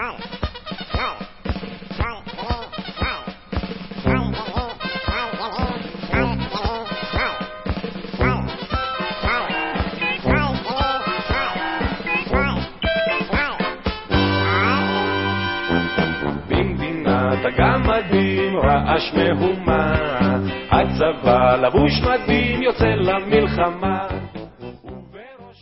הגמדים רעש מהומה, הצבא לבוש מדים יוצא למלחמה.